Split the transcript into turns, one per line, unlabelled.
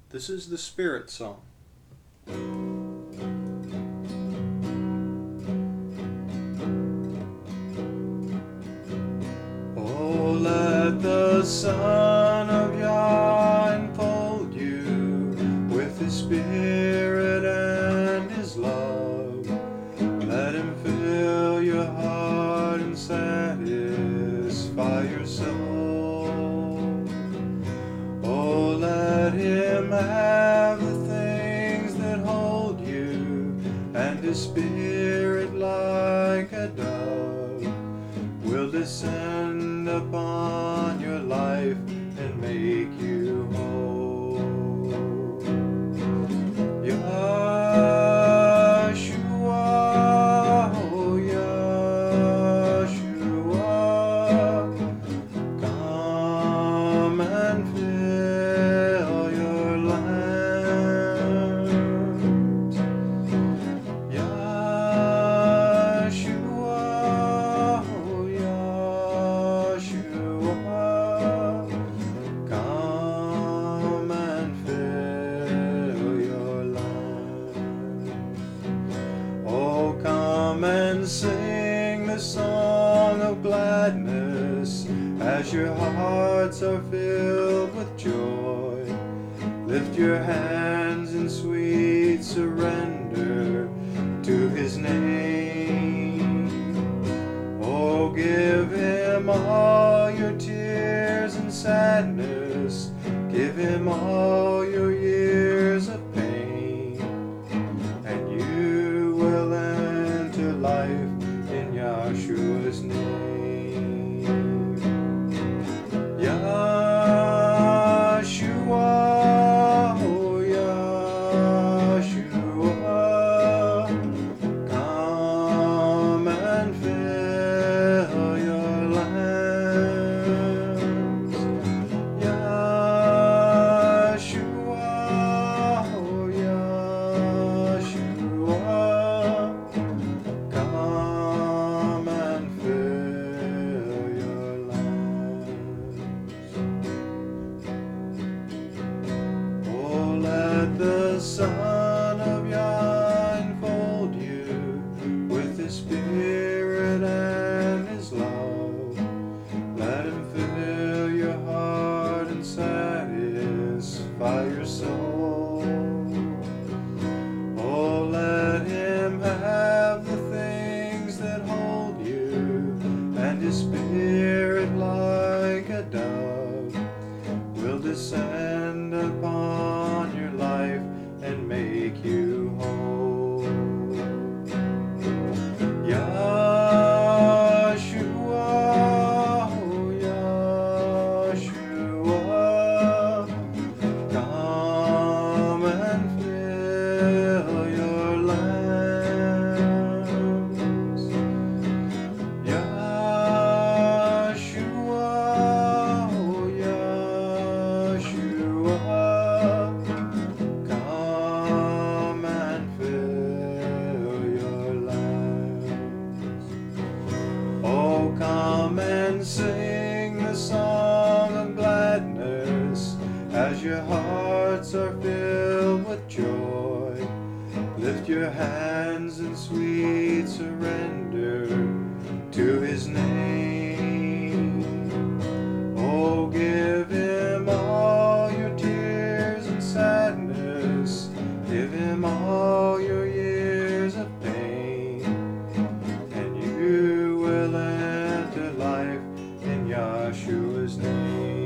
This is the Spirit Song. Oh, let the Son of Yah enfold you with His Spirit and His love. Let Him fill your heart and satisfy your soul. Oh, let Him have the things that hold you, and His Spirit like a dove will descend upon your life and make you whole. Yahshua, oh Yahshua, come and fill your land. Yahshua, oh Yahshua, come and fill your land. Oh, come and sing the song of gladness as your hearts are filled with joy. Lift your hands in sweet surrender to His name. Oh, give Him all your tears and sadness. Give Him all your years of pain, and you will enter life in Yahshua's name. Yahshua, oh Yahshua, come and fill your lands. Yahshua, oh Yahshua, come and fill your lands. Oh, let the Son of Yah enfold you with His Spirit and His love. Let Him fill your heart and satisfy your soul. Oh, let Him have the things that hold you, and His Spirit like a dove will descend upon your life and make you whole. Yahshua, oh Yahshua, come and fill your lands. Yahshua, oh Yahshua, come and fill your lands. Oh, come and sing the song of gladness as your hearts are filled with joy. Lift your hands in sweet surrender to His name. Oh, give Him all your tears and sadness. Give Him all your years of pain, and you will enter life in Yahshua's name.